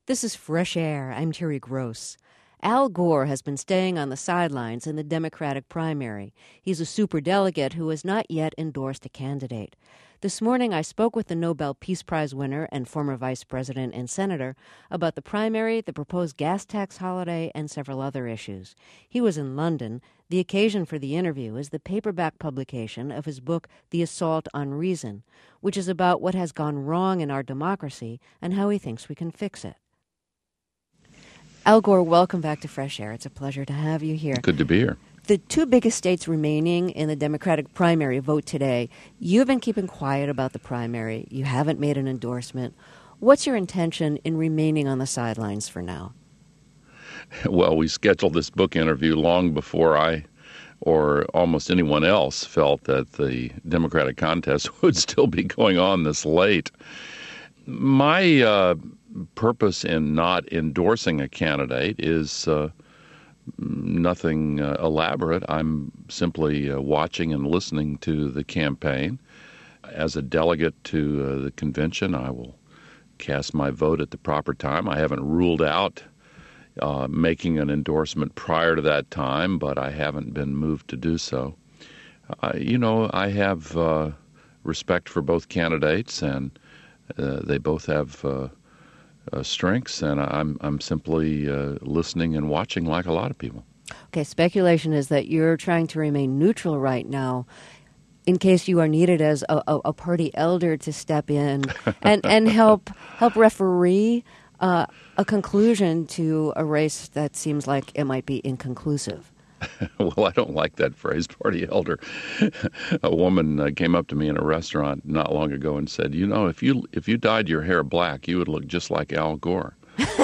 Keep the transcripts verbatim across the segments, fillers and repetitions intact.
This is Fresh Air. I'm Terry Gross. Al Gore has been staying on the sidelines in the Democratic primary. He's a superdelegate who has not yet endorsed a candidate. This morning, I spoke with the Nobel Peace Prize winner and former vice president and senator about the primary, the proposed gas tax holiday, and several other issues. He was in London. The occasion for the interview is the paperback publication of his book, The Assault on Reason, which is about what has gone wrong in our democracy and how he thinks we can fix it. Al Gore, welcome back to Fresh Air. It's a pleasure to have you here. Good to be here. The two biggest states remaining in the Democratic primary vote today. You've been keeping quiet about the primary. You haven't made an endorsement. What's your intention in remaining on the sidelines for now? Well, we scheduled this book interview long before I or almost anyone else felt that the Democratic contest would still be going on this late. My uh, purpose in not endorsing a candidate is uh, nothing uh, elaborate. I'm simply uh, watching and listening to the campaign. As a delegate to uh, the convention, I will cast my vote at the proper time. I haven't ruled out uh, making an endorsement prior to that time, but I haven't been moved to do so. Uh, you know, I have uh, respect for both candidates, and uh, they both have uh, uh, strengths, and I'm I'm simply uh, listening and watching like a lot of people. Okay, speculation is that you're trying to remain neutral right now in case you are needed as a, a, a party elder to step in and, and help help referee uh, a conclusion to a race that seems like it might be inconclusive. Well, I don't like that phrase, party elder. A woman uh, came up to me in a restaurant not long ago and said, you know, if you if you dyed your hair black, you would look just like Al Gore.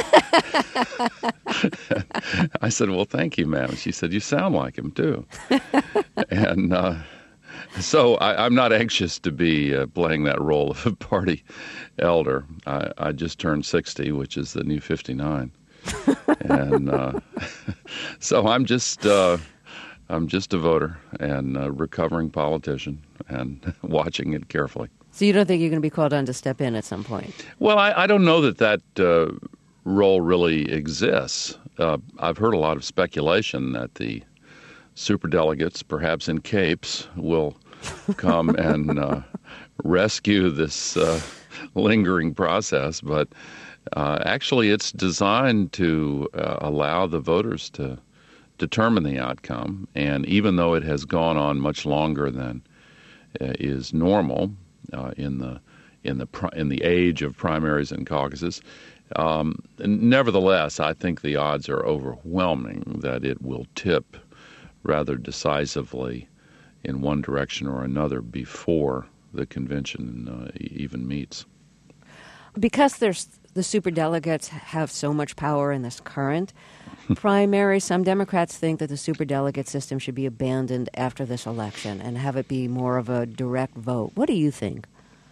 I said, well, thank you, ma'am. She said, you sound like him, too. And uh, so I, I'm not anxious to be uh, playing that role of a party elder. I, I just turned sixty, which is the new fifty-nine. and uh, so I'm just uh, I'm just a voter and a recovering politician and watching it carefully. So you don't think you're going to be called on to step in at some point? Well, I, I don't know that that uh, role really exists. Uh, I've heard a lot of speculation that the superdelegates, perhaps in capes, will come and uh, rescue this uh, lingering process, but Uh, actually, it's designed to uh, allow the voters to determine the outcome. And even though it has gone on much longer than uh, is normal uh, in the in the pri- in the age of primaries and caucuses, um, nevertheless, I think the odds are overwhelming that it will tip rather decisively in one direction or another before the convention uh, even meets. Because there's the superdelegates have so much power in this current primary, some Democrats think that the superdelegate system should be abandoned after this election and have it be more of a direct vote. What do you think?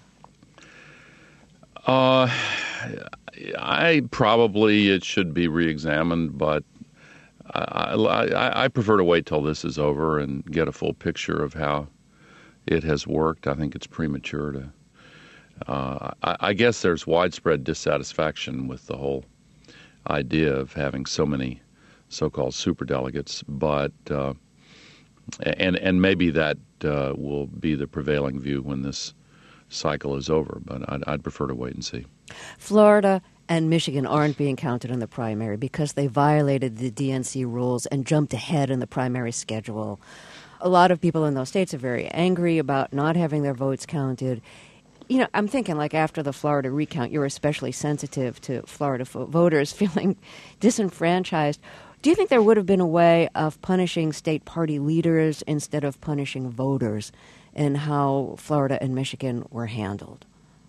Uh, I probably it should be reexamined, but I, I, I prefer to wait till this is over and get a full picture of how it has worked. I think it's premature to. Uh, I, I guess there's widespread dissatisfaction with the whole idea of having so many so-called superdelegates, but uh, and and maybe that uh, will be the prevailing view when this cycle is over. But I'd, I'd prefer to wait and see. Florida and Michigan aren't being counted in the primary because they violated the D N C rules and jumped ahead in the primary schedule. A lot of people in those states are very angry about not having their votes counted. You know, I'm thinking, like, after the Florida recount, you're especially sensitive to Florida fo- voters feeling disenfranchised. Do you think there would have been a way of punishing state party leaders instead of punishing voters in how Florida and Michigan were handled?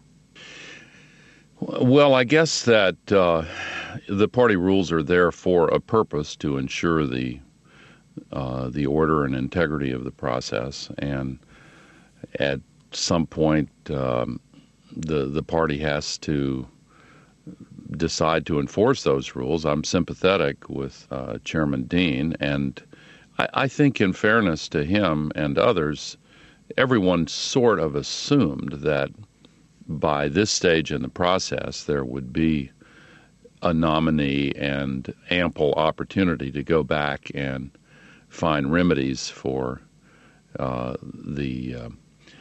Well, I guess that uh, the party rules are there for a purpose, to ensure the uh, the order and integrity of the process, and at some point, um, the the party has to decide to enforce those rules. I'm sympathetic with uh, Chairman Dean, and I, I think, in fairness to him and others, everyone sort of assumed that by this stage in the process there would be a nominee and ample opportunity to go back and find remedies for uh, the uh,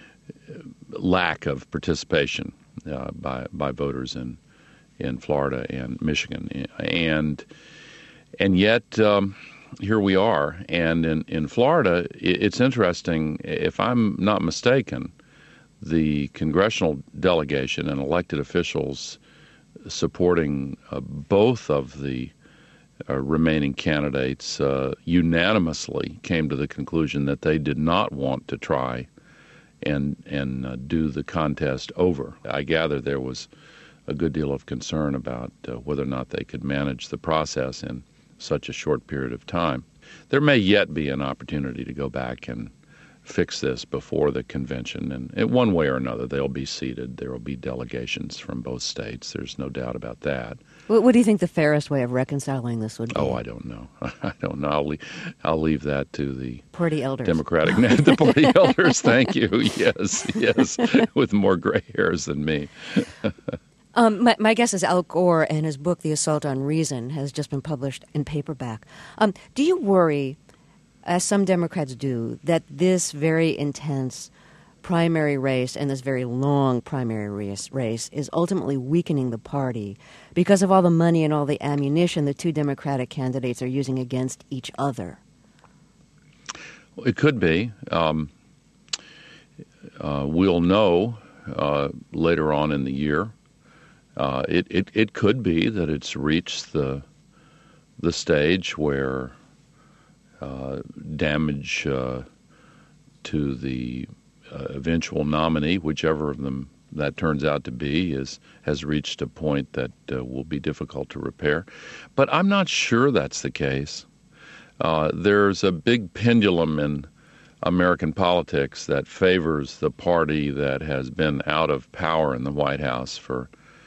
lack of participation uh, by by voters in in Florida and Michigan, and and yet um, here we are. And in in Florida, it's interesting. If I'm not mistaken, the congressional delegation and elected officials supporting uh, both of the uh, remaining candidates uh, unanimously came to the conclusion that they did not want to try and and uh, do the contest over. I gather there was a good deal of concern about uh, whether or not they could manage the process in such a short period of time. There may yet be an opportunity to go back and fix this before the convention, and in one way or another they'll be seated. There will be delegations from both states. There's no doubt about that. What, what do you think the fairest way of reconciling this would be? Oh, I don't know. I don't know. I'll leave, I'll leave that to the party elders. Democratic, the party elders. Thank you. Yes, yes, with more gray hairs than me. Um, my, my guess is Al Gore and his book, The Assault on Reason, has just been published in paperback. Um, do you worry, as some Democrats do, that this very intense primary race and this very long primary race, race is ultimately weakening the party because of all the money and all the ammunition the two Democratic candidates are using against each other? Well, it could be. Um, uh, we'll know uh, later on in the year. Uh, it, it it could be that it's reached the the stage where uh, damage uh, to the uh, eventual nominee, whichever of them that turns out to be, is has reached a point that uh, will be difficult to repair. But I'm not sure that's the case. Uh, there's a big pendulum in American politics that favors the party that has been out of power in the White House for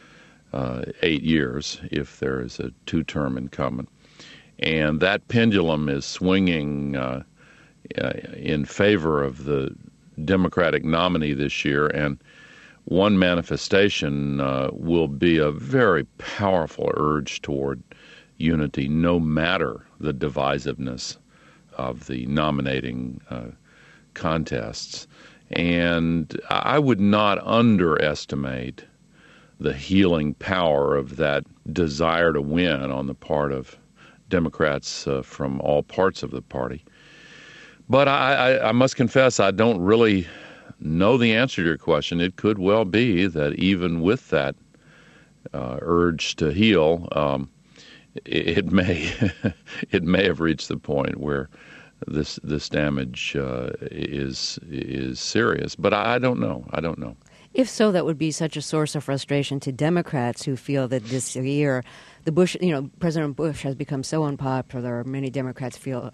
Uh, eight years, if there is a two-term incumbent. And that pendulum is swinging uh, uh, in favor of the Democratic nominee this year, and one manifestation uh, will be a very powerful urge toward unity, no matter the divisiveness of the nominating uh, contests. And I would not underestimate the healing power of that desire to win on the part of Democrats uh, from all parts of the party. But I, I, I must confess, I don't really know the answer to your question. It could well be that even with that uh, urge to heal, um, it, it may it may have reached the point where this this damage uh, is is serious. But I, I don't know. I don't know. If so, that would be such a source of frustration to Democrats who feel that this year, the Bush, you know, President Bush has become so unpopular. Many Democrats feel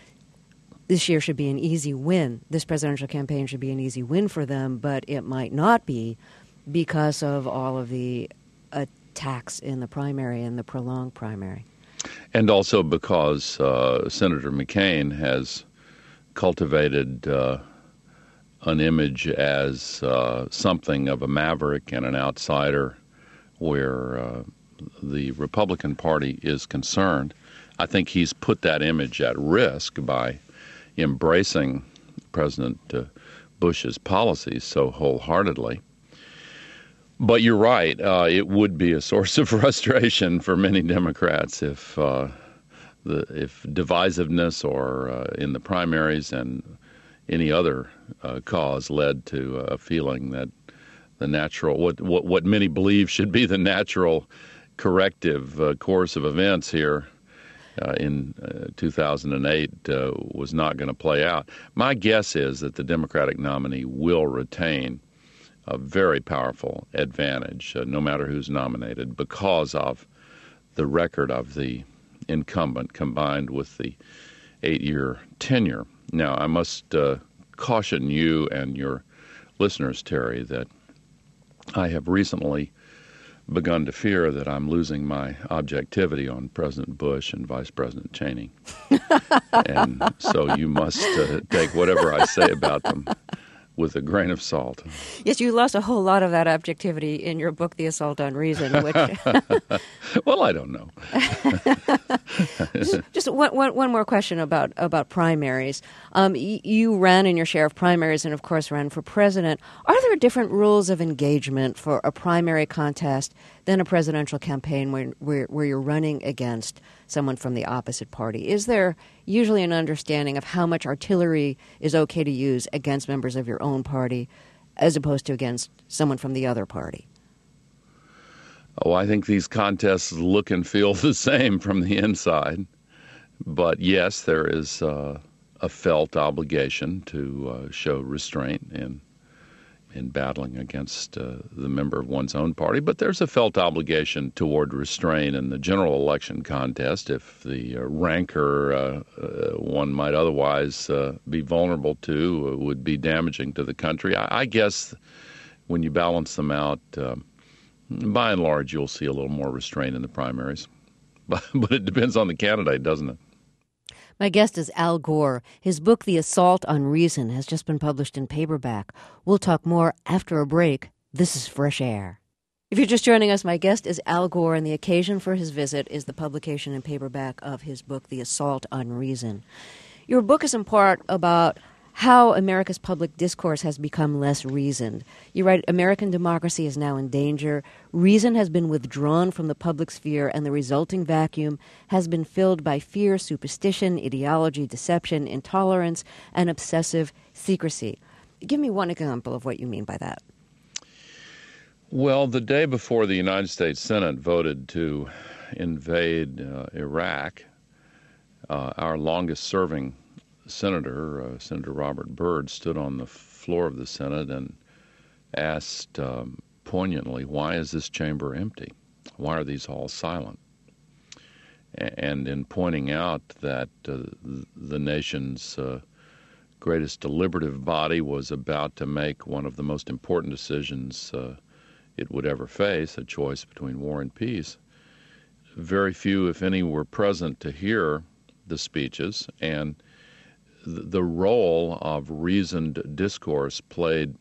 this year should be an easy win. This presidential campaign should be an easy win for them, but it might not be because of all of the attacks in the primary and the prolonged primary. And also because uh, Senator McCain has cultivated uh, an image as uh, something of a maverick and an outsider where uh, the Republican Party is concerned. I think he's put that image at risk by embracing President uh, Bush's policies so wholeheartedly. But you're right. Uh, it would be a source of frustration for many Democrats if uh, the if divisiveness or uh, in the primaries and any other uh, cause led to a feeling that the natural, what, what what many believe should be the natural corrective uh, course of events here uh, in uh, two thousand eight uh, was not going to play out. My guess is that the Democratic nominee will retain a very powerful advantage, uh, no matter who's nominated, because of the record of the incumbent combined with the eight-year tenure. Now, I must uh, caution you and your listeners, Terry, that I have recently begun to fear that I'm losing my objectivity on President Bush and Vice President Cheney. And so you must uh, take whatever I say about them with a grain of salt. Yes, you lost a whole lot of that objectivity in your book, The Assault on Reason, which... Well, I don't know. just just one, one, one more question about, about primaries. Um, y- you ran in your share of primaries and, of course, ran for president. Are there different rules of engagement for a primary contest than a presidential campaign where, where, where you're running against someone from the opposite party? Is there usually an understanding of how much artillery is okay to use against members of your own party as opposed to against someone from the other party? Oh, I think these contests look and feel the same from the inside. But yes, there is uh, a felt obligation to uh, show restraint in in battling against uh, the member of one's own party. But there's a felt obligation toward restraint in the general election contest if the uh, rancor uh, uh, one might otherwise uh, be vulnerable to uh, would be damaging to the country. I, I guess when you balance them out, uh, by and large, you'll see a little more restraint in the primaries. But, but it depends on the candidate, doesn't it? My guest is Al Gore. His book, The Assault on Reason, has just been published in paperback. We'll talk more after a break. This is Fresh Air. If you're just joining us, my guest is Al Gore, and the occasion for his visit is the publication in paperback of his book, The Assault on Reason. Your book is in part about how America's public discourse has become less reasoned. You write, American democracy is now in danger. Reason has been withdrawn from the public sphere, and the resulting vacuum has been filled by fear, superstition, ideology, deception, intolerance, and obsessive secrecy. Give me one example of what you mean by that. Well, the day before the United States Senate voted to invade uh, Iraq, uh, our longest-serving Senator, uh, Senator Robert Byrd, stood on the floor of the Senate and asked um, poignantly, why is this chamber empty? Why are these halls silent? And in pointing out that uh, the nation's uh, greatest deliberative body was about to make one of the most important decisions uh, it would ever face, a choice between war and peace, very few, if any, were present to hear the speeches, and the role of reasoned discourse played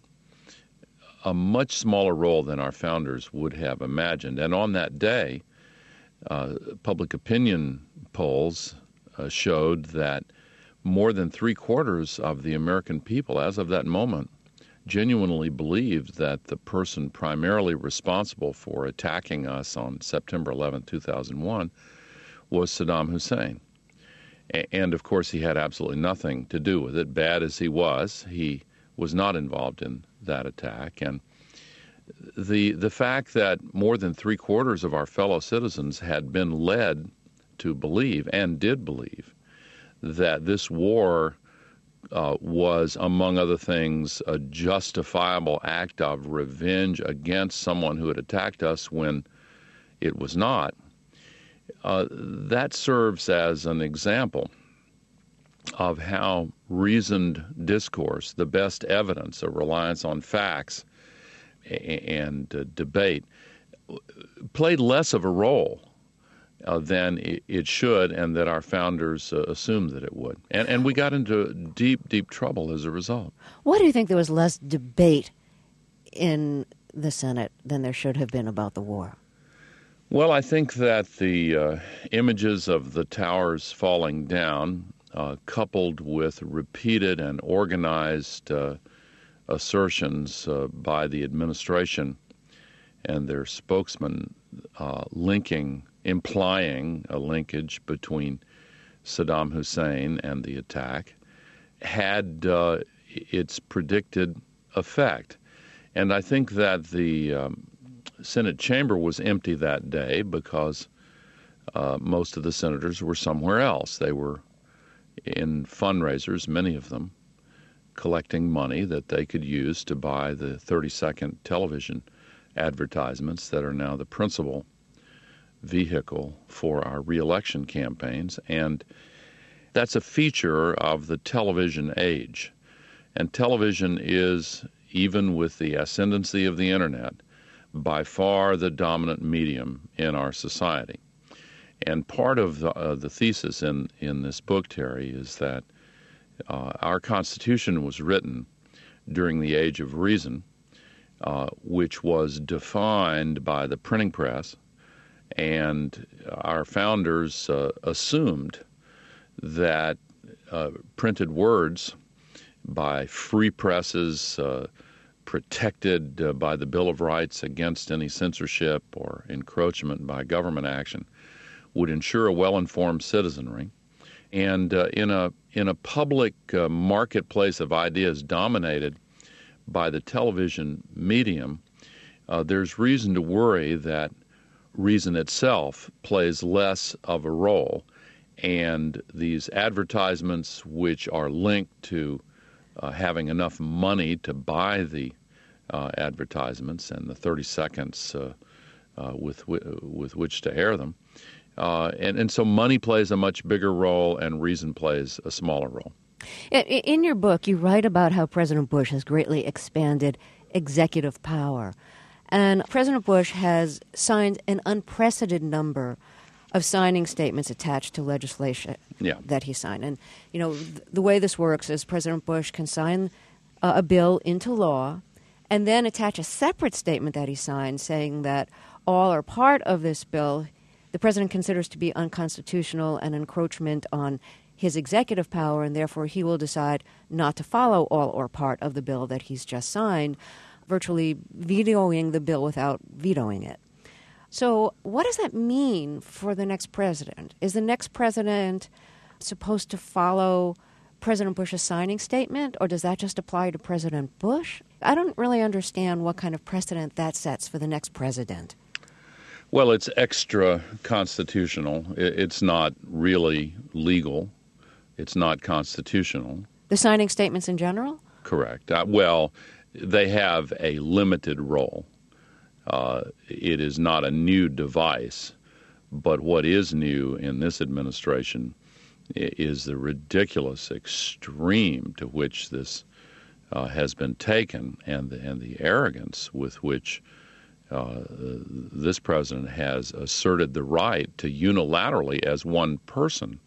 a much smaller role than our founders would have imagined. And on that day, uh, public opinion polls uh, showed that more than three quarters of the American people, as of that moment, genuinely believed that the person primarily responsible for attacking us on September eleventh, two thousand one, was Saddam Hussein. And, of course, he had absolutely nothing to do with it. Bad as he was, he was not involved in that attack. And the the fact that more than three quarters of our fellow citizens had been led to believe, and did believe, that this war uh, was, among other things, a justifiable act of revenge against someone who had attacked us when it was not, Uh, that serves as an example of how reasoned discourse, the best evidence, a reliance on facts and uh, debate, played less of a role uh, than it, it should, and that our founders uh, assumed that it would. And, and we got into deep, deep trouble as a result. Why do you think there was less debate in the Senate than there should have been about the war? Well, I think that the uh, images of the towers falling down, uh, coupled with repeated and organized uh, assertions uh, by the administration and their spokesman uh, linking, implying a linkage between Saddam Hussein and the attack, had uh, its predicted effect. And I think that the um, Senate chamber was empty that day because uh, most of the senators were somewhere else. They were in fundraisers, many of them, collecting money that they could use to buy the thirty-second television advertisements that are now the principal vehicle for our reelection campaigns. And that's a feature of the television age. And television is, even with the ascendancy of the internet, by far the dominant medium in our society. And part of the, uh, the thesis in, in this book, Terry, is that uh, our Constitution was written during the Age of Reason, uh, which was defined by the printing press, and our founders uh, assumed that uh, printed words by free presses, uh, protected uh, by the Bill of Rights against any censorship or encroachment by government action, would ensure a well-informed citizenry. And uh, in a in a public uh, marketplace of ideas dominated by the television medium, uh, there's reason to worry that reason itself plays less of a role, and these advertisements, which are linked to uh, having enough money to buy the uh, advertisements and the thirty seconds uh, uh, with with which to air them, uh, and and so money plays a much bigger role, and reason plays a smaller role. In your book, you write about how President Bush has greatly expanded executive power. And President Bush has signed an unprecedented number of signing statements attached to legislation yeah. that he signed. And, you know, th- the way this works is President Bush can sign uh, a bill into law and then attach a separate statement that he signed saying that all or part of this bill the president considers to be unconstitutional and encroachment on his executive power, and therefore he will decide not to follow all or part of the bill that he's just signed, virtually vetoing the bill without vetoing it. So what does that mean for the next president? Is the next president supposed to follow President Bush's signing statement, or does that just apply to President Bush? I don't really understand what kind of precedent that sets for the next president. Well, it's extra constitutional. It's not really legal. It's not constitutional. The signing statements in general? Correct. Uh, well, they have a limited role. Uh, it is not a new device, but what is new in this administration is the ridiculous extreme to which this uh, has been taken, and the, and the arrogance with which uh, this president has asserted the right to unilaterally, as one person,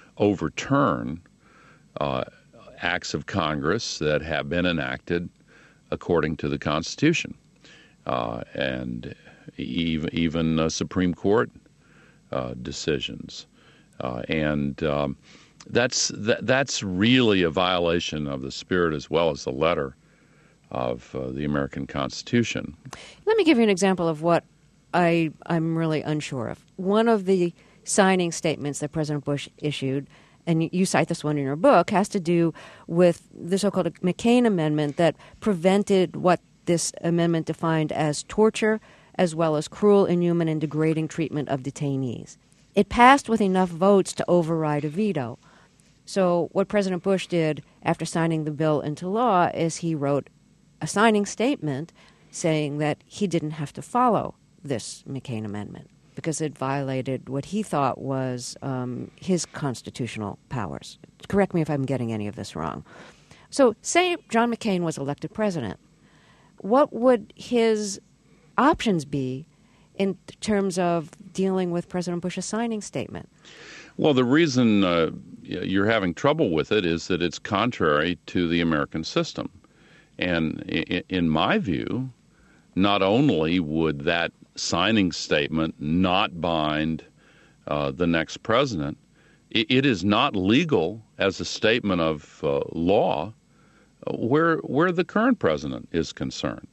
overturn uh, acts of Congress that have been enacted according to the Constitution, uh, and even, even uh, Supreme Court uh, decisions. Uh, and um, that's that, that's really a violation of the spirit as well as the letter of uh, the American Constitution. Let me give you an example of what I, I'm really unsure of. One of the signing statements that President Bush issued, and you cite this one in your book, has to do with the so-called McCain Amendment that prevented what this amendment defined as torture as well as cruel, inhuman, and degrading treatment of detainees. It passed with enough votes to override a veto. So what President Bush did after signing the bill into law is he wrote a signing statement saying that he didn't have to follow this McCain Amendment because it violated what he thought was um, his constitutional powers. Correct me if I'm getting any of this wrong. So say John McCain was elected president. What would his options be in terms of dealing with President Bush's signing statement? Well, the reason uh, you're having trouble with it is that it's contrary to the American system. And in my view, not only would that signing statement not bind uh, the next president, it is not legal as a statement of uh, law where where the current president is concerned.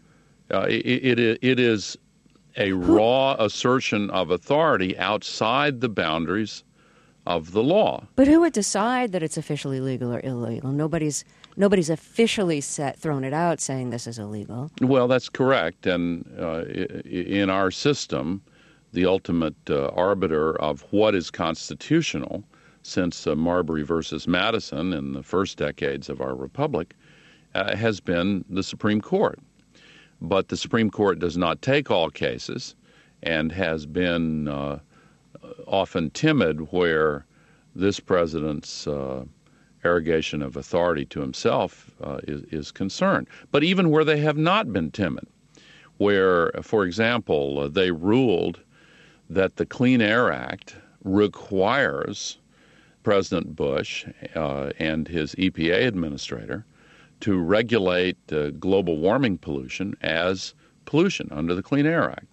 Uh, it, it, it is a raw assertion of authority outside the boundaries of the law. But who would decide that it's officially legal or illegal? Nobody's nobody's officially set, thrown it out saying this is illegal. Well, that's correct. And uh, in our system, the ultimate uh, arbiter of what is constitutional since uh, Marbury versus Madison in the first decades of our republic uh, has been the Supreme Court. But the Supreme Court does not take all cases and has been uh, often timid where this president's uh, arrogation of authority to himself uh, is, is concerned. But even where they have not been timid, where, for example, uh, they ruled that the Clean Air Act requires President Bush uh, and his E P A administrator to regulate uh, global warming pollution as pollution under the Clean Air Act.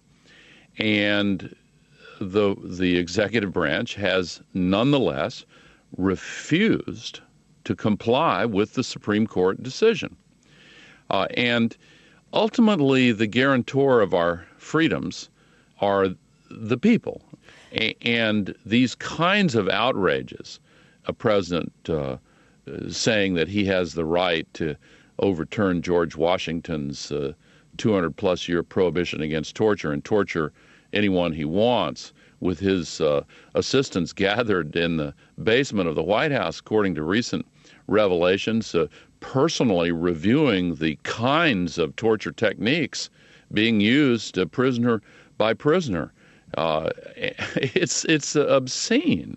And the the executive branch has nonetheless refused to comply with the Supreme Court decision. Uh, and ultimately, the guarantor of our freedoms are the people. A- and these kinds of outrages, a president uh, saying that he has the right to overturn George Washington's uh, two hundred plus year prohibition against torture and torture anyone he wants, with his uh, assistants gathered in the basement of the White House, according to recent revelations, uh, personally reviewing the kinds of torture techniques being used uh, prisoner by prisoner. Uh, it's it's obscene.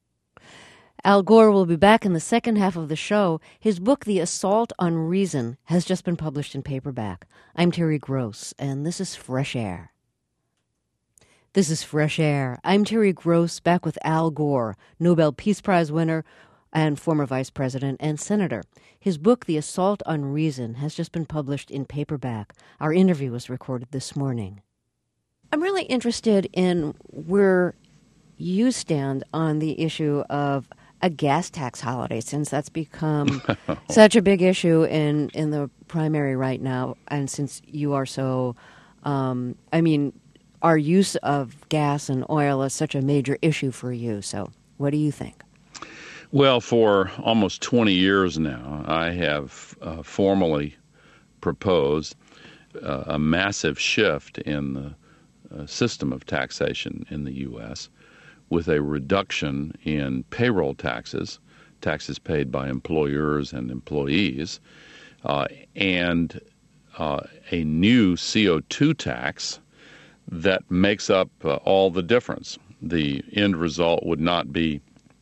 Al Gore will be back in the second half of the show. His book, The Assault on Reason, has just been published in paperback. I'm Terry Gross, and this is Fresh Air. This is Fresh Air. I'm Terry Gross, back with Al Gore, Nobel Peace Prize winner and former vice president and senator. His book, The Assault on Reason, has just been published in paperback. Our interview was recorded this morning. I'm really interested in where you stand on the issue of a gas tax holiday, since that's become such a big issue in, in the primary right now, and since you are so, um, I mean, our use of gas and oil is such a major issue for you. So what do you think? Well, for almost twenty years now, I have uh, formally proposed uh, a massive shift in the uh, system of taxation in the U S, with a reduction in payroll taxes, taxes paid by employers and employees, uh, and uh, a new C O two tax that makes up uh, all the difference. The end result would not be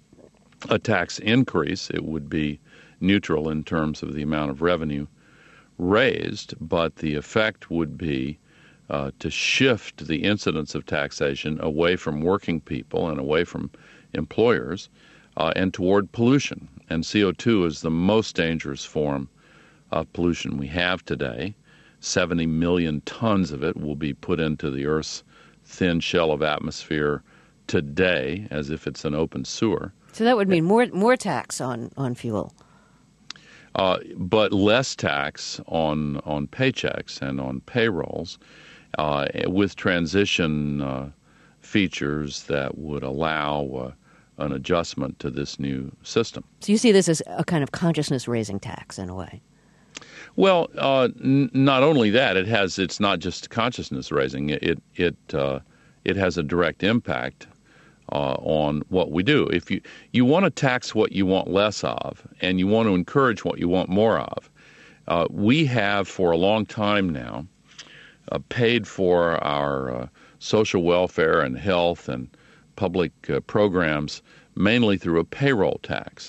a tax increase. It would be neutral in terms of the amount of revenue raised, but the effect would be uh, to shift the incidence of taxation away from working people and away from employers uh, and toward pollution. And C O two is the most dangerous form of pollution we have today. seventy million tons of it will be put into the Earth's thin shell of atmosphere today, as if it's an open sewer. So that would mean more more tax on, on fuel. Uh, but less tax on on paychecks and on payrolls, uh, with transition uh, features that would allow uh, an adjustment to this new system. So you see this as a kind of consciousness-raising tax in a way. Well, uh, n- not only that, it has. It's not just consciousness raising. It it uh, it has a direct impact uh, on what we do. If you you want to tax what you want less of, and you want to encourage what you want more of, uh, we have for a long time now uh, paid for our uh, social welfare and health and public uh, programs mainly through a payroll tax.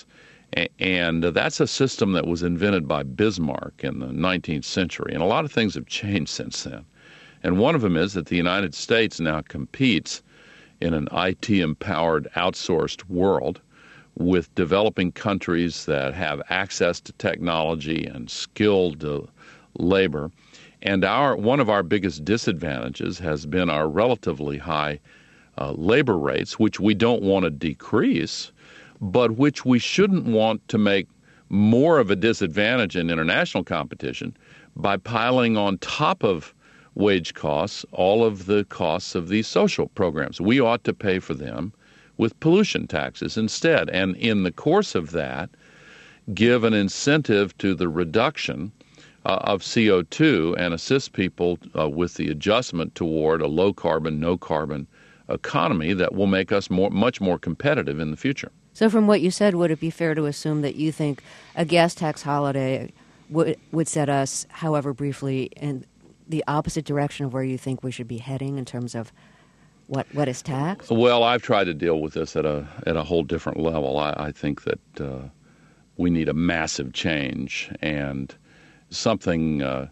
And that's a system that was invented by Bismarck in the nineteenth century. And a lot of things have changed since then. And one of them is that the United States now competes in an I T-empowered, outsourced world with developing countries that have access to technology and skilled uh, labor. And our one of our biggest disadvantages has been our relatively high uh, labor rates, which we don't want to decrease, but which we shouldn't want to make more of a disadvantage in international competition by piling on top of wage costs all of the costs of these social programs. We ought to pay for them with pollution taxes instead, and in the course of that, give an incentive to the reduction uh, of C O two and assist people uh, with the adjustment toward a low-carbon, no-carbon economy that will make us more, much more competitive in the future. So from what you said, would it be fair to assume that you think a gas tax holiday would would set us, however briefly, in the opposite direction of where you think we should be heading in terms of what, what is taxed? Well, I've tried to deal with this at a at a whole different level. I, I think that uh, we need a massive change, and something uh,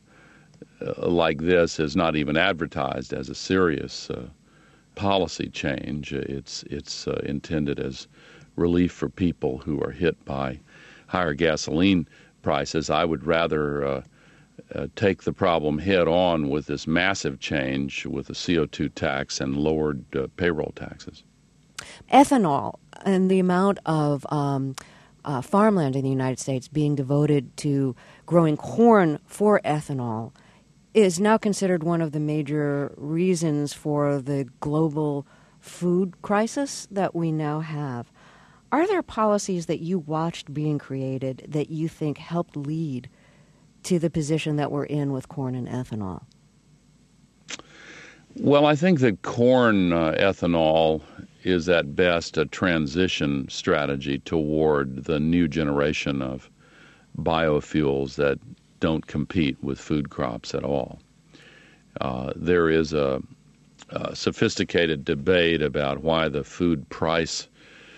like this is not even advertised as a serious uh, policy change. It's, it's uh, intended as relief for people who are hit by higher gasoline prices. I would rather uh, uh, take the problem head on with this massive change with the C O two tax and lowered uh, payroll taxes. Ethanol and the amount of um, uh, farmland in the United States being devoted to growing corn for ethanol is now considered one of the major reasons for the global food crisis that we now have. Are there policies that you watched being created that you think helped lead to the position that we're in with corn and ethanol? Well, I think that corn uh, ethanol is at best a transition strategy toward the new generation of biofuels that don't compete with food crops at all. Uh, there is a, a sophisticated debate about why the food price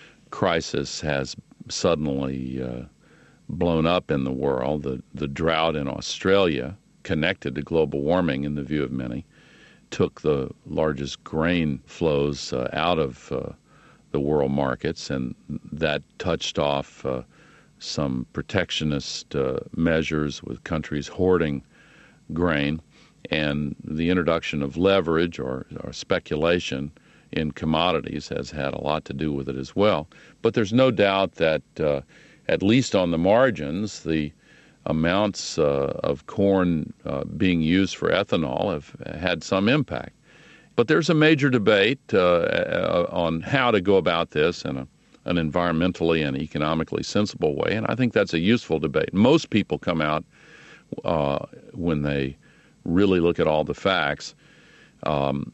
crisis has suddenly uh, blown up in the world. The, the drought in Australia, connected to global warming in the view of many, took the largest grain flows uh, out of uh, the world markets, and that touched off uh, some protectionist uh, measures with countries hoarding grain, and the introduction of leverage or, or speculation in commodities has had a lot to do with it as well. But there's no doubt that, uh, at least on the margins, the amounts uh, of corn uh, being used for ethanol have had some impact. But there's a major debate uh, on how to go about this in a, an environmentally and economically sensible way, and I think that's a useful debate. Most people come out uh, when they really look at all the facts um,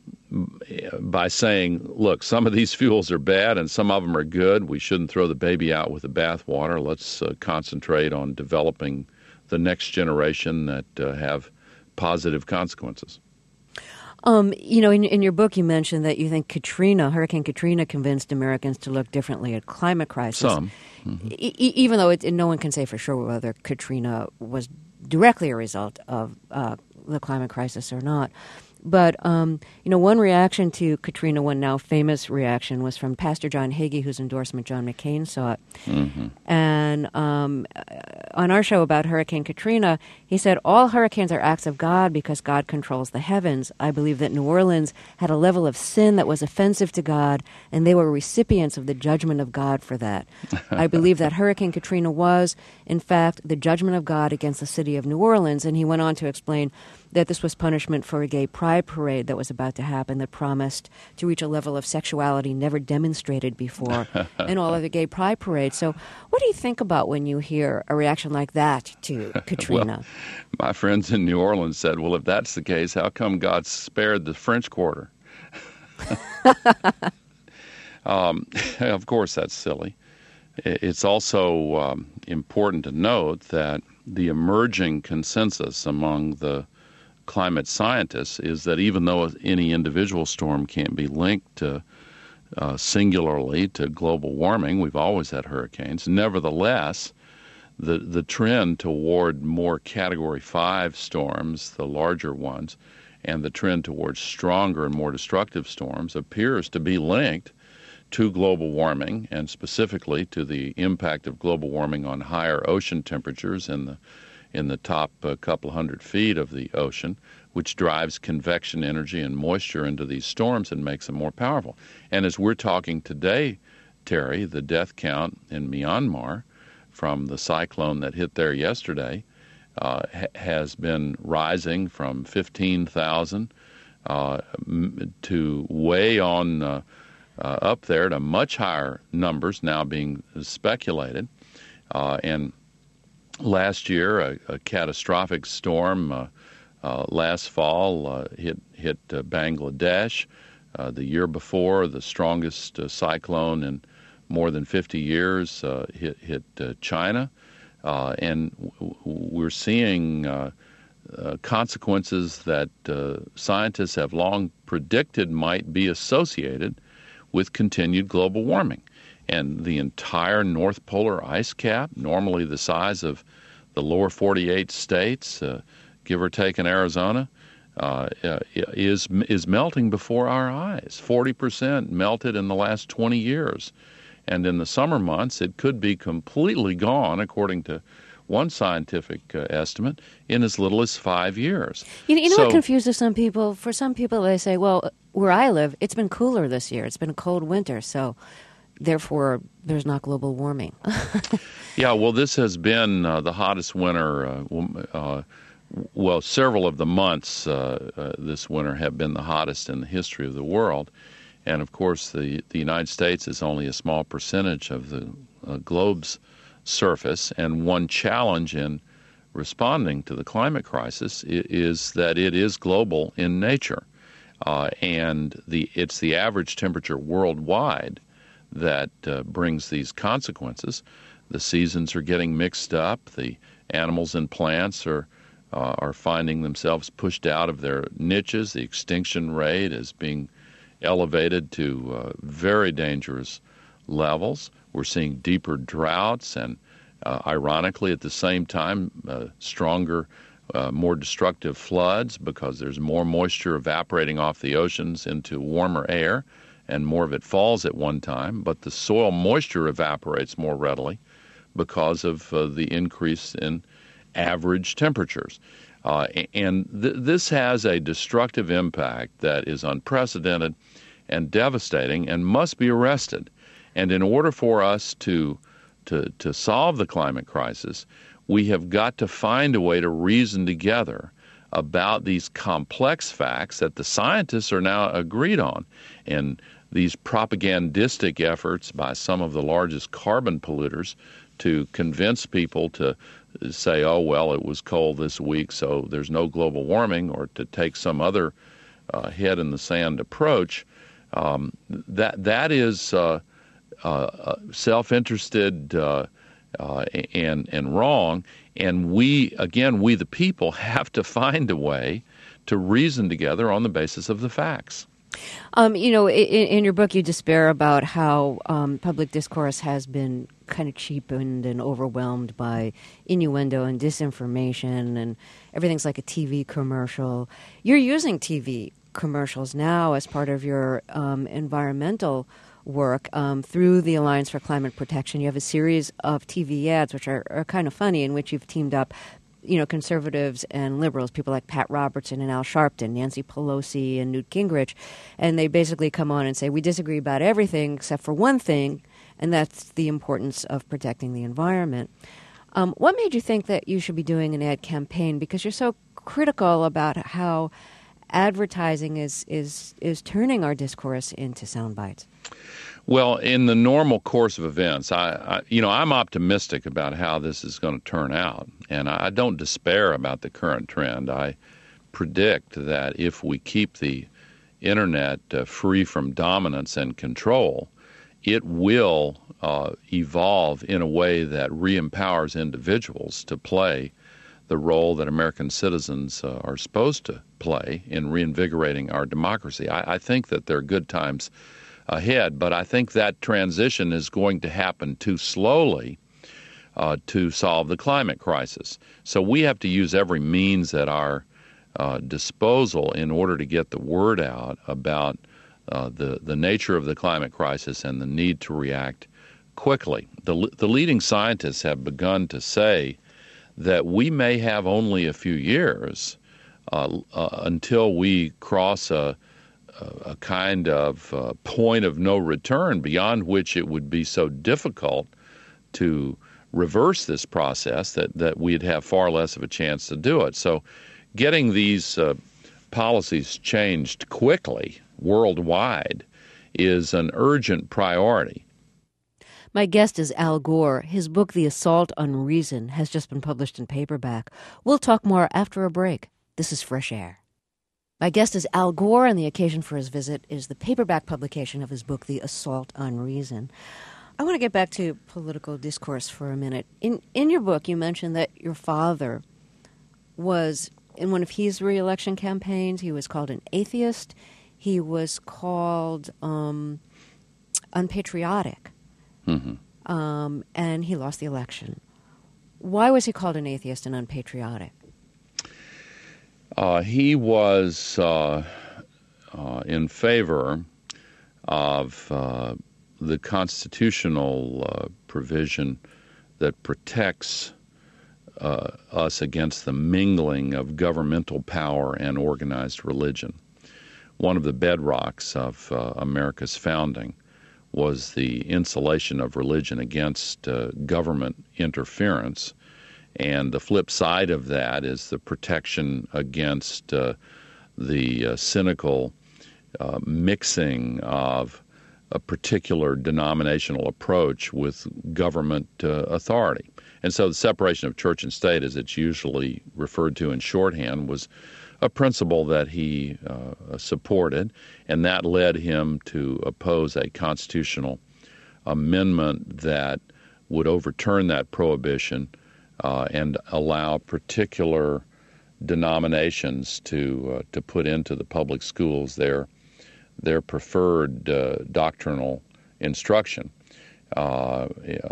by saying, look, some of these fuels are bad and some of them are good. We shouldn't throw the baby out with the bathwater. Let's uh, concentrate on developing the next generation that uh, have positive consequences. Um, you know, in, in your book, you mentioned that you think Katrina, Hurricane Katrina, convinced Americans to look differently at climate crisis. Some. Mm-hmm. E- even though it, no one can say for sure whether Katrina was directly a result of uh, the climate crisis or not. But, um, you know, one reaction to Katrina, one now famous reaction, was from Pastor John Hagee, whose endorsement John McCain sought. Mm-hmm. And um, on our show about Hurricane Katrina, he said, all hurricanes are acts of God because God controls the heavens. I believe that New Orleans had a level of sin that was offensive to God, and they were recipients of the judgment of God for that. I believe that Hurricane Katrina was, in fact, the judgment of God against the city of New Orleans. And he went on to explain that this was punishment for a gay pride parade that was about to happen that promised to reach a level of sexuality never demonstrated before in all of the gay pride parades. So what do you think about when you hear a reaction like that to Katrina? Well, my friends in New Orleans said, well, if that's the case, how come God spared the French Quarter? um, of course, that's silly. It's also um, important to note that the emerging consensus among the climate scientists is that even though any individual storm can't be linked to, uh, singularly to global warming, we've always had hurricanes, nevertheless, the, the trend toward more Category five storms, the larger ones, and the trend towards stronger and more destructive storms appears to be linked to global warming, and specifically to the impact of global warming on higher ocean temperatures in the in the top uh, couple hundred feet of the ocean, which drives convection energy and moisture into these storms and makes them more powerful. And as we're talking today, Terry, the death count in Myanmar from the cyclone that hit there yesterday uh, ha- has been rising from fifteen thousand uh, to way on uh, uh, up there to much higher numbers now being speculated. Uh, and Last year, a, a catastrophic storm uh, uh, last fall uh, hit hit uh, Bangladesh. Uh, the year before, the strongest uh, cyclone in more than fifty years uh, hit hit uh, China, uh, and w- we're seeing uh, uh, consequences that uh, scientists have long predicted might be associated with continued global warming. And the entire North Polar ice cap, normally the size of the lower forty-eight states, uh, give or take in Arizona, uh, is is melting before our eyes. forty percent melted in the last twenty years. And in the summer months, it could be completely gone, according to one scientific uh, estimate, in as little as five years. You know, you know so, what confuses some people? For some people, they say, well, where I live, it's been cooler this year. It's been a cold winter, so therefore there's not global warming. Yeah, well, this has been uh, the hottest winter. Uh, uh, well, several of the months uh, uh, this winter have been the hottest in the history of the world. And, of course, the, the United States is only a small percentage of the uh, globe's surface. And one challenge in responding to the climate crisis is that it is global in nature. Uh, and the it's the average temperature worldwide that uh, brings these consequences. The seasons are getting mixed up. The animals and plants are uh, are finding themselves pushed out of their niches. The extinction rate is being elevated to uh, very dangerous levels. We're seeing deeper droughts and, uh, ironically, at the same time, uh, stronger, uh, more destructive floods because there's more moisture evaporating off the oceans into warmer air, and more of it falls at one time, but the soil moisture evaporates more readily because of uh, the increase in average temperatures. Uh, and th- this has a destructive impact that is unprecedented and devastating and must be arrested. And in order for us to, to, to solve the climate crisis, we have got to find a way to reason together about these complex facts that the scientists are now agreed on. And these propagandistic efforts by some of the largest carbon polluters to convince people to say, oh, well, it was cold this week, so there's no global warming, or to take some other uh, head-in-the-sand approach, um, that that is uh, uh, self-interested uh, uh, and, and wrong. And we, again, we the people, have to find a way to reason together on the basis of the facts. Um, you know, in, in your book, you despair about how um, public discourse has been kind of cheapened and overwhelmed by innuendo and disinformation, and everything's like a T V commercial. You're using T V commercials now as part of your um, environmental work um, through the Alliance for Climate Protection. You have a series of T V ads, which are, are kind of funny, in which you've teamed up, you know, conservatives and liberals, people like Pat Robertson and Al Sharpton, Nancy Pelosi and Newt Gingrich, and they basically come on and say, we disagree about everything except for one thing, and that's the importance of protecting the environment. Um, what made you think that you should be doing an ad campaign? Because you're so critical about how advertising is is is turning our discourse into sound bites. Well, in the normal course of events, I, I you know, I'm optimistic about how this is going to turn out, and I don't despair about the current trend. I predict that if we keep the internet uh, free from dominance and control, it will uh, evolve in a way that re-empowers individuals to play the role that American citizens uh, are supposed to play in reinvigorating our democracy. I, I think that there are good times ahead, but I think that transition is going to happen too slowly uh, to solve the climate crisis. So we have to use every means at our uh, disposal in order to get the word out about uh, the, the nature of the climate crisis and the need to react quickly. The, the leading scientists have begun to say that we may have only a few years uh, uh, until we cross a a kind of uh, point of no return beyond which it would be so difficult to reverse this process that, that we'd have far less of a chance to do it. So getting these uh, policies changed quickly worldwide is an urgent priority. My guest is Al Gore. His book, The Assault on Reason, has just been published in paperback. We'll talk more after a break. This is Fresh Air. My guest is Al Gore, and the occasion for his visit is the paperback publication of his book, The Assault on Reason. I want to get back to political discourse for a minute. In in your book, you mentioned that your father was, in one of his re-election campaigns, he was called an atheist. He was called um, unpatriotic, mm-hmm. um, and he lost the election. Why was he called an atheist and unpatriotic? Uh, he was uh, uh, in favor of uh, the constitutional uh, provision that protects uh, us against the mingling of governmental power and organized religion. One of the bedrocks of uh, America's founding was the insulation of religion against uh, government interference. And the flip side of that is the protection against uh, the uh, cynical uh, mixing of a particular denominational approach with government uh, authority. And so the separation of church and state, as it's usually referred to in shorthand, was a principle that he uh, supported, and that led him to oppose a constitutional amendment that would overturn that prohibition uh, and allow particular denominations to uh, to put into the public schools their their preferred uh, doctrinal instruction, uh,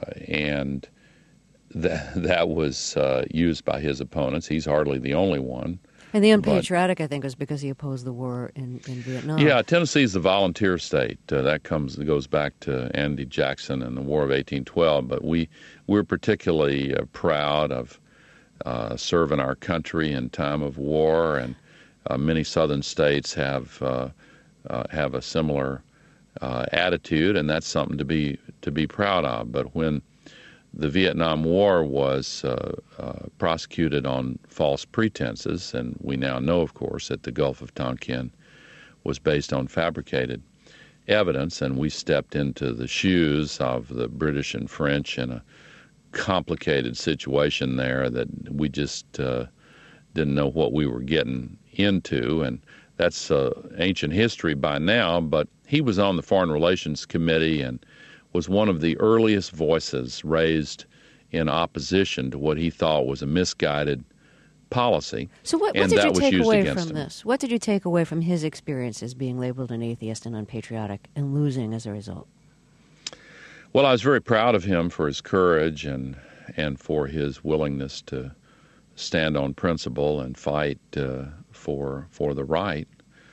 and that that was uh, used by his opponents. He's hardly the only one. And the unpatriotic, but, I think, was because he opposed the war in, in Vietnam. Yeah, Tennessee's the volunteer state. Uh, that comes goes back to Andy Jackson and the War of eighteen twelve. But we we're particularly uh, proud of uh, serving our country in time of war, and uh, many southern states have uh, uh, have a similar uh, attitude, and that's something to be to be proud of. But when the Vietnam War was uh, uh, prosecuted on false pretenses, and we now know, of course, that the Gulf of Tonkin was based on fabricated evidence, and we stepped into the shoes of the British and French in a complicated situation there that we just uh, didn't know what we were getting into, and that's uh, ancient history by now, but he was on the Foreign Relations Committee and was one of the earliest voices raised in opposition to what he thought was a misguided policy. So what, what did you take away from this? What did you take away from his experiences being labeled an atheist and unpatriotic and losing as a result? Well, I was very proud of him for his courage and and for his willingness to stand on principle and fight uh, for for the right.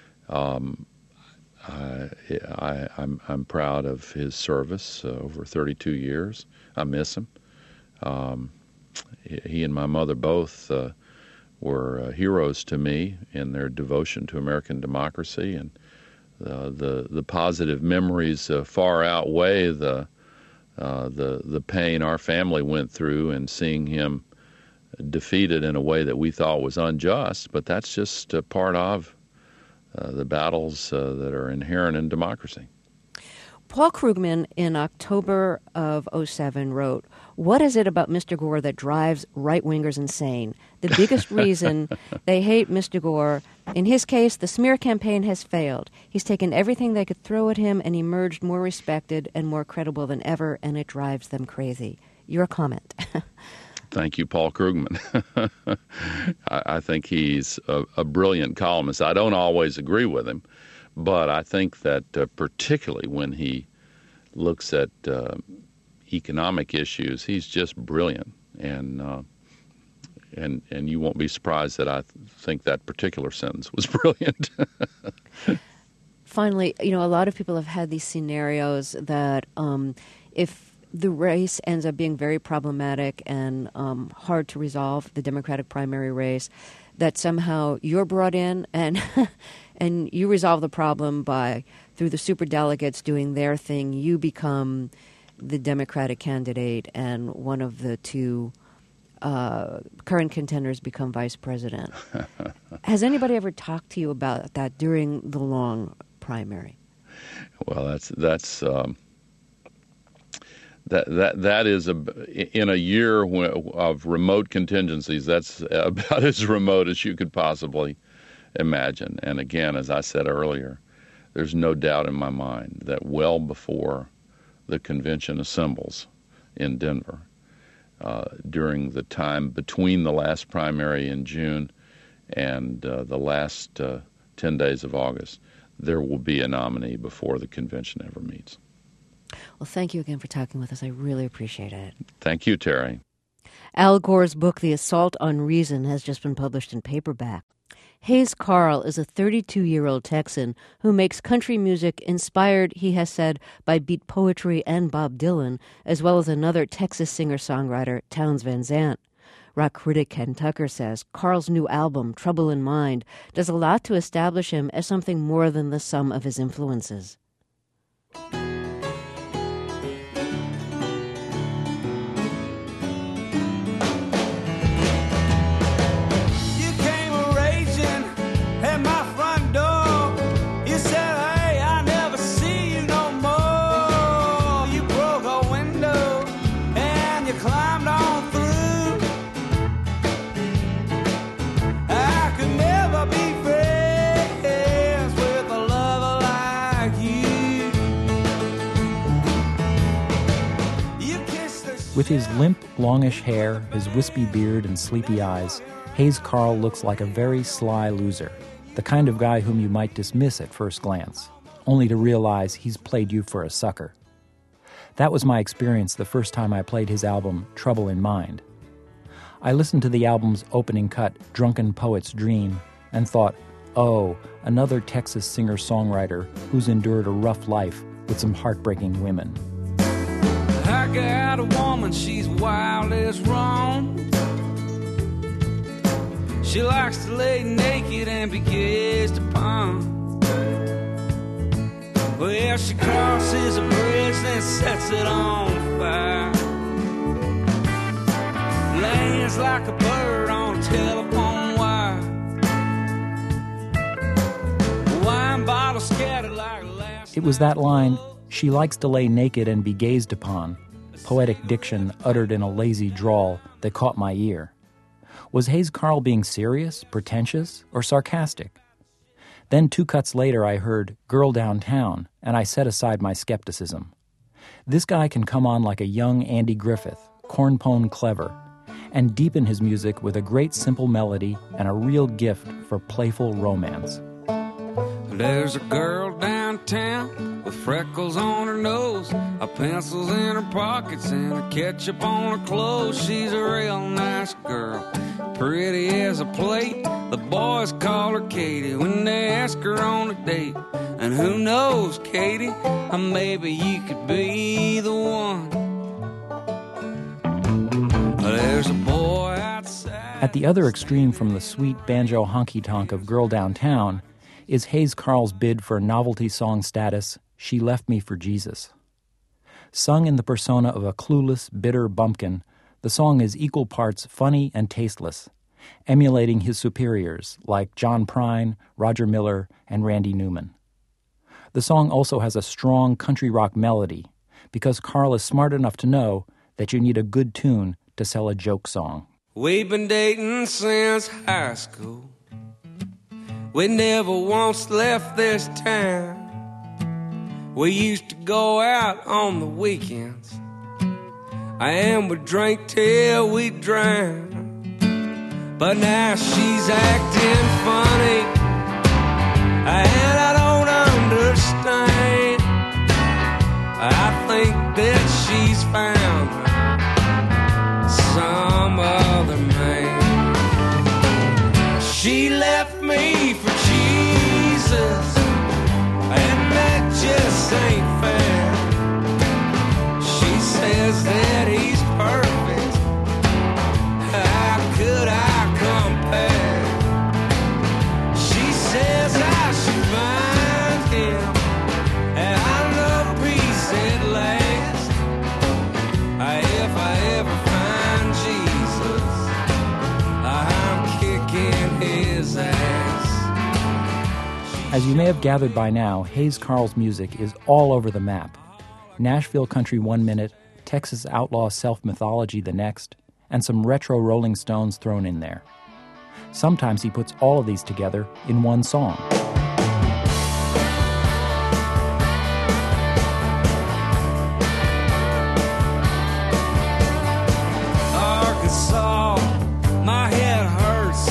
Um, I, I, I'm, I'm proud of his service uh, over thirty-two years. I miss him. Um, he and my mother both uh, were uh, heroes to me in their devotion to American democracy, and uh, the the positive memories uh, far outweigh the uh, the the pain our family went through in seeing him defeated in a way that we thought was unjust. But that's just a part of Uh, the battles uh, that are inherent in democracy. Paul Krugman in October of oh seven wrote, "What is it about Mister Gore that drives right-wingers insane? The biggest reason they hate Mister Gore, in his case, the smear campaign has failed. He's taken everything they could throw at him and emerged more respected and more credible than ever, and it drives them crazy." Your comment. Thank you, Paul Krugman. I, I think he's a, a brilliant columnist. I don't always agree with him, but I think that uh, particularly when he looks at uh, economic issues, he's just brilliant. And uh, and and you won't be surprised that I th- think that particular sentence was brilliant. Finally, you know, a lot of people have had these scenarios that um, if the race ends up being very problematic and um, hard to resolve, the Democratic primary race, that somehow you're brought in and and you resolve the problem by, through the superdelegates doing their thing, you become the Democratic candidate and one of the two uh, current contenders become vice president. Has anybody ever talked to you about that during the long primary? Well, that's that's... Um... That that that is a in a year of remote contingencies. That's about as remote as you could possibly imagine. And again, as I said earlier, there's no doubt in my mind that well before the convention assembles in Denver, uh, during the time between the last primary in June and uh, the last uh, ten days of August, there will be a nominee before the convention ever meets. Well, thank you again for talking with us. I really appreciate it. Thank you, Terry. Al Gore's book, The Assault on Reason, has just been published in paperback. Hayes Carl is a thirty-two-year-old Texan who makes country music inspired, he has said, by beat poetry and Bob Dylan, as well as another Texas singer-songwriter, Townes Van Zandt. Rock critic Ken Tucker says Carl's new album, Trouble in Mind, does a lot to establish him as something more than the sum of his influences. With his limp, longish hair, his wispy beard, and sleepy eyes, Hayes Carll looks like a very sly loser, the kind of guy whom you might dismiss at first glance, only to realize he's played you for a sucker. That was my experience the first time I played his album, Trouble in Mind. I listened to the album's opening cut, Drunken Poet's Dream, and thought, oh, another Texas singer-songwriter who's endured a rough life with some heartbreaking women. I got a woman, she's wild as wrong. She likes to lay naked and be gazed upon. Well, she crosses a bridge and sets it on fire. Lands like a bird on a telephone wire. Wine bottles scattered like last. It was that line, "She likes to lay naked and be gazed upon," poetic diction uttered in a lazy drawl, that caught my ear. Was Hayes Carll being serious, pretentious, or sarcastic? Then two cuts later I heard Girl Downtown, and I set aside my skepticism. This guy can come on like a young Andy Griffith, cornpone clever, and deepen his music with a great simple melody and a real gift for playful romance. There's a girl downtown with freckles on her nose, a pencils in her pockets and a ketchup on her clothes. She's a real nice girl, pretty as a plate. The boys call her Katie when they ask her on a date. And who knows, Katie, uh, maybe you could be the one. There's a boy outside. At the other extreme from the sweet banjo honky-tonk of Girl Downtown is Hayes Carll's bid for novelty song status, She Left Me for Jesus. Sung in the persona of a clueless, bitter bumpkin, the song is equal parts funny and tasteless, emulating his superiors like John Prine, Roger Miller, and Randy Newman. The song also has a strong country rock melody, because Carl is smart enough to know that you need a good tune to sell a joke song. We've been dating since high school. We never once left this town. We used to go out on the weekends, and we'd drink till we drown. But now she's acting funny, and I don't understand. I think that she's found some other man. She left me for Jesus, and that just ain't fair. She says that he's perfect. How could I compare? She says I should find him, and I know peace at last. If I ever find Jesus, I'm kicking his ass. As you may have gathered by now, Hayes Carll's music is all over the map. Nashville country one minute, Texas outlaw self-mythology the next, and some retro Rolling Stones thrown in there. Sometimes he puts all of these together in one song. Arkansas, my head hurts.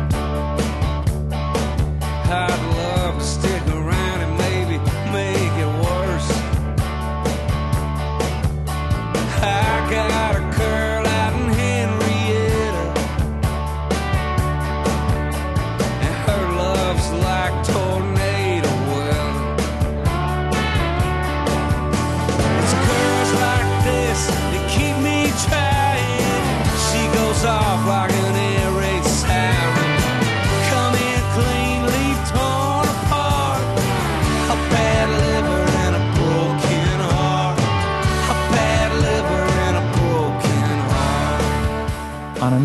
I'd love to stick around and maybe make it worse. I got a girl out in Henrietta, and her love's like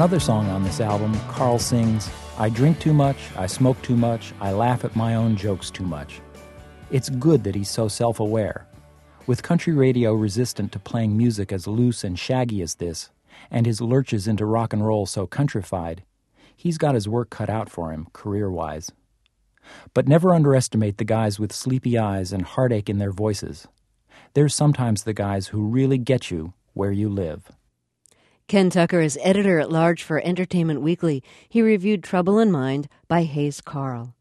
another song on this album, Carl sings, "I drink too much, I smoke too much, I laugh at my own jokes too much." It's good that he's so self-aware. With country radio resistant to playing music as loose and shaggy as this, and his lurches into rock and roll so countrified, he's got his work cut out for him, career-wise. But never underestimate the guys with sleepy eyes and heartache in their voices. There's sometimes the guys who really get you where you live. Ken Tucker is editor-at-large for Entertainment Weekly. He reviewed Trouble in Mind by Hayes Carll.